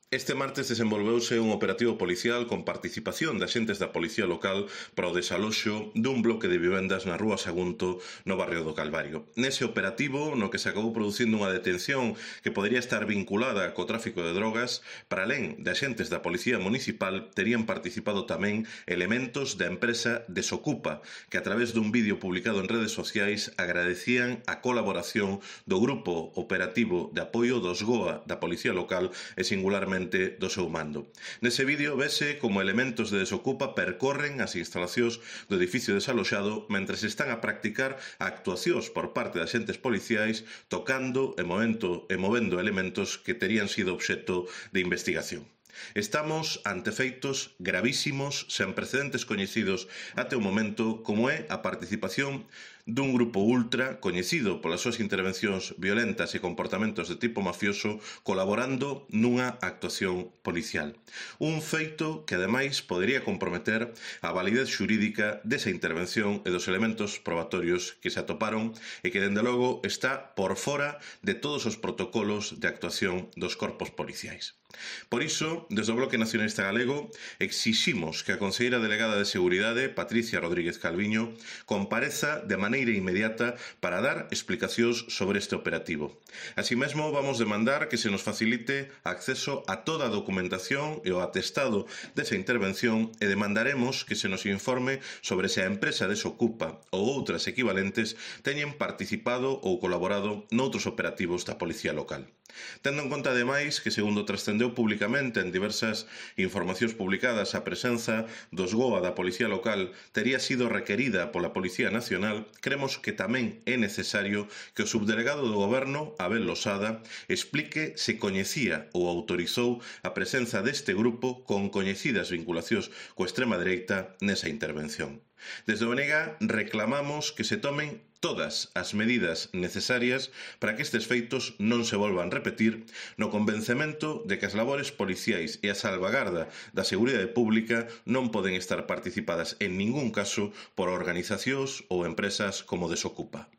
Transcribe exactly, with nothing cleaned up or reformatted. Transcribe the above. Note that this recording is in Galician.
Este martes desenvolveuse un operativo policial con participación de axentes da Policía Local para o desaloxo dun bloque de vivendas na Rúa Sagunto, no barrio do Calvario. Nese operativo, no que se acabou producindo unha detención que podería estar vinculada co tráfico de drogas, para alén de axentes da Policía Municipal, terían participado tamén elementos da empresa Desocupa, que a través dun vídeo publicado en redes sociais agradecían a colaboración do Grupo Operativo de Apoio dos GOA da Policía Local e singularmente do seu mando. Nese vídeo vese como elementos de Desocupa percorren as instalacións do edificio desaloxado mentres están a practicar actuacións por parte de axentes policiais tocando e movendo, e movendo elementos que terían sido obxecto de investigación. Estamos ante feitos gravísimos, sen precedentes coñecidos até o momento, como é a participación dun grupo ultra coñecido polas súas intervencións violentas e comportamentos de tipo mafioso colaborando nunha actuación policial. Un feito que ademais podería comprometer a validez xurídica desa intervención e dos elementos probatorios que se atoparon e que, dende logo, está por fora de todos os protocolos de actuación dos corpos policiais. Por iso, desde o Bloque Nacionalista Galego, exiximos que a conselleira delegada de Seguridade, Patricia Rodríguez Calviño, compareza de maneira inmediata para dar explicacións sobre este operativo. Así mesmo, vamos demandar que se nos facilite acceso a toda a documentación e o atestado desa intervención e demandaremos que se nos informe sobre se a empresa Desocupa ou outras equivalentes teñen participado ou colaborado noutros operativos da Policía Local. Tendo en conta, ademais, que segundo trascendeu públicamente en diversas informacións publicadas a presenza dos GOA da Policía Local tería sido requerida pola Policía Nacional, cremos que tamén é necesario que o subdelegado do Goberno, Abel Losada, explique se coñecía ou autorizou a presenza deste grupo con coñecidas vinculacións coa extrema dereita nesa intervención. Desde o B N G reclamamos que se tomen todas as medidas necesarias para que estes feitos non se volvan repetir, no convencemento de que as labores policiais e a salvagarda da seguridade pública non poden estar participadas en ningún caso por organizacións ou empresas como Desocupa.